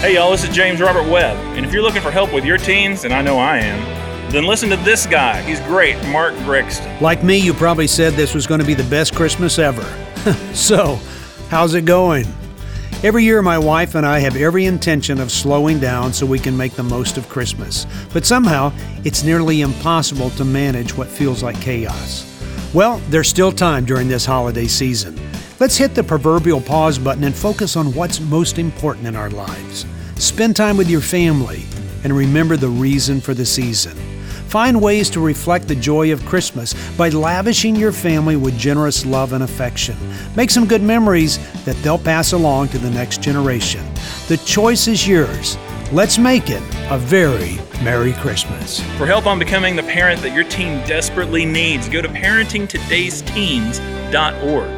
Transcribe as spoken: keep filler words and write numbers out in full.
Hey y'all, this is James Robert Webb, and if you're looking for help with your teens, and I know I am, then listen to this guy. He's great, Mark Brixton. Like me, you probably said this was going to be the best Christmas ever. So, how's it going? Every year, my wife and I have every intention of slowing down so we can make the most of Christmas. But somehow, it's nearly impossible to manage what feels like chaos. Well, there's still time during this holiday season. Let's hit the proverbial pause button and focus on what's most important in our lives. Spend time with your family and remember the reason for the season. Find ways to reflect the joy of Christmas by lavishing your family with generous love and affection. Make some good memories that they'll pass along to the next generation. The choice is yours. Let's make it a very Merry Christmas. For help on becoming the parent that your teen desperately needs, go to parenting todays teens dot org.